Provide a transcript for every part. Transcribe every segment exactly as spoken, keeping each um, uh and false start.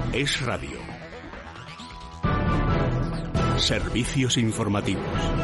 Es Radio. Servicios informativos.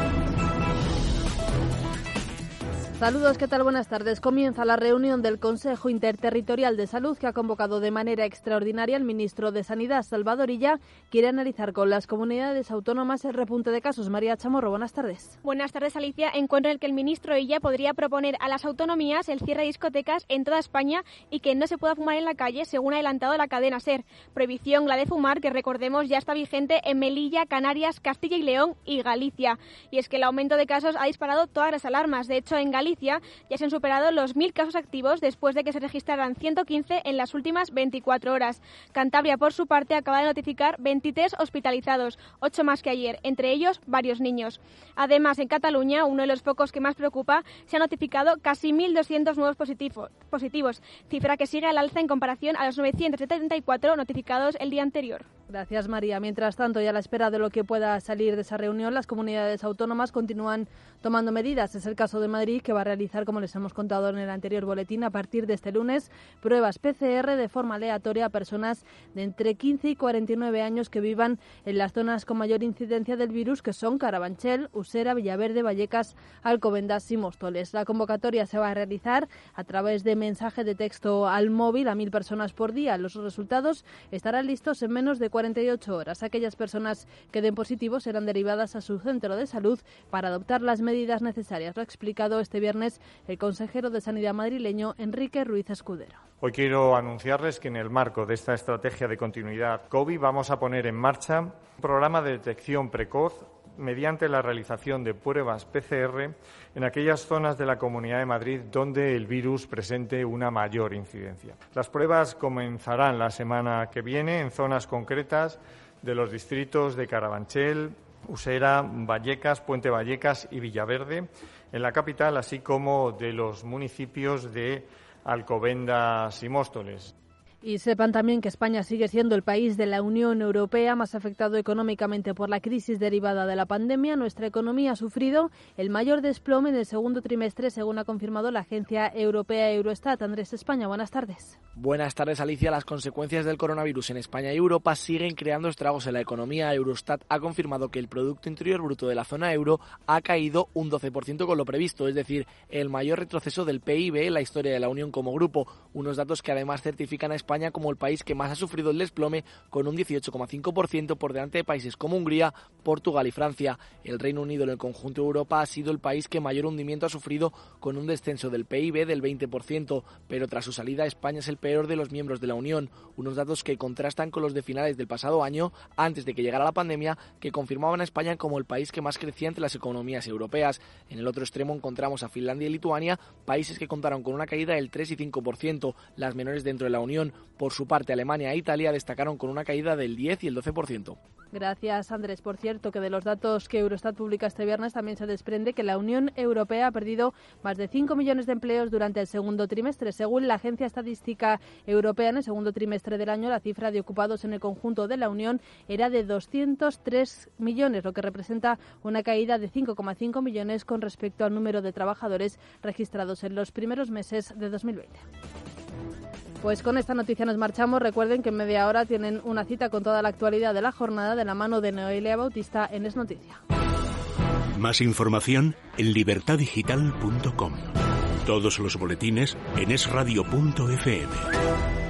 Saludos, ¿qué tal? Buenas tardes. Comienza la reunión del Consejo Interterritorial de Salud que ha convocado de manera extraordinaria el ministro de Sanidad, Salvador Illa. Quiere analizar con las comunidades autónomas el repunte de casos. María Chamorro, buenas tardes. Buenas tardes, Alicia. Encuentro en el que el ministro Illa podría proponer a las autonomías el cierre de discotecas en toda España y que no se pueda fumar en la calle, según ha adelantado la cadena SER. Prohibición, la de fumar, que recordemos ya está vigente en Melilla, Canarias, Castilla y León y Galicia. Y es que el aumento de casos ha disparado todas las alarmas. De hecho, en Galicia Galicia ya se han superado los mil casos activos después de que se registraran ciento quince en las últimas veinticuatro horas. Cantabria, por su parte, acaba de notificar veintitrés hospitalizados, ocho más que ayer, entre ellos varios niños. Además, en Cataluña, uno de los focos que más preocupa, se han notificado casi mil doscientos nuevos positivos, positivos, cifra que sigue al alza en comparación a los novecientos setenta y cuatro notificados el día anterior. Gracias, María. Mientras tanto, y a la espera de lo que pueda salir de esa reunión, las comunidades autónomas continúan tomando medidas. Es el caso de Madrid, que va a realizar, como les hemos contado en el anterior boletín, a partir de este lunes, pruebas P C R de forma aleatoria a personas de entre quince y cuarenta y nueve años que vivan en las zonas con mayor incidencia del virus, que son Carabanchel, Usera, Villaverde, Vallecas, Alcobendas y Móstoles. La convocatoria se va a realizar a través de mensaje de texto al móvil a mil personas por día. Los resultados estarán listos en menos de cuarenta y ocho horas. Aquellas personas que den positivo serán derivadas a su centro de salud para adoptar las medidas necesarias. Lo ha explicado este viernes el consejero de Sanidad madrileño, Enrique Ruiz Escudero. Hoy quiero anunciarles que en el marco de esta estrategia de continuidad COVID vamos a poner en marcha un programa de detección precoz mediante la realización de pruebas P C R en aquellas zonas de la Comunidad de Madrid donde el virus presente una mayor incidencia. Las pruebas comenzarán la semana que viene en zonas concretas de los distritos de Carabanchel, Usera, Vallecas, Puente Vallecas y Villaverde, en la capital, así como de los municipios de Alcobendas y Móstoles. Y sepan también que España sigue siendo el país de la Unión Europea más afectado económicamente por la crisis derivada de la pandemia. Nuestra economía ha sufrido el mayor desplome en el segundo trimestre, según ha confirmado la agencia europea Eurostat. Andrés España, buenas tardes. Buenas tardes, Alicia. Las consecuencias del coronavirus en España y Europa siguen creando estragos en la economía. Eurostat ha confirmado que el Producto Interior Bruto de la zona euro ha caído un doce por ciento con lo previsto, es decir, el mayor retroceso del P I B en la historia de la Unión como grupo. Unos datos que además certifican a España como el país que más ha sufrido el desplome, con un dieciocho coma cinco por ciento por delante de países como Hungría, Portugal y Francia. El Reino Unido en el conjunto de Europa ha sido el país que mayor hundimiento ha sufrido, con un descenso del P I B del veinte por ciento, pero tras su salida España es el peor de los miembros de la Unión, unos datos que contrastan con los de finales del pasado año, antes de que llegara la pandemia, que confirmaban a España como el país que más crecía entre las economías europeas. En el otro extremo encontramos a Finlandia y Lituania, países que contaron con una caída del tres y cinco por ciento, las menores dentro de la Unión. Por su parte, Alemania e Italia destacaron con una caída del diez y el doce por ciento. Gracias, Andrés. Por cierto, que de los datos que Eurostat publica este viernes también se desprende que la Unión Europea ha perdido más de cinco millones de empleos durante el segundo trimestre. Según la Agencia Estadística Europea, en el segundo trimestre del año, la cifra de ocupados en el conjunto de la Unión era de doscientos tres millones, lo que representa una caída de cinco coma cinco millones con respecto al número de trabajadores registrados en los primeros meses de dos mil veinte. Pues con esta noticia nos marchamos. Recuerden que en media hora tienen una cita con toda la actualidad de la jornada de la mano de Noelia Bautista en Es Noticia. Más información en libertad digital punto com. Todos los boletines en es radio punto efe eme.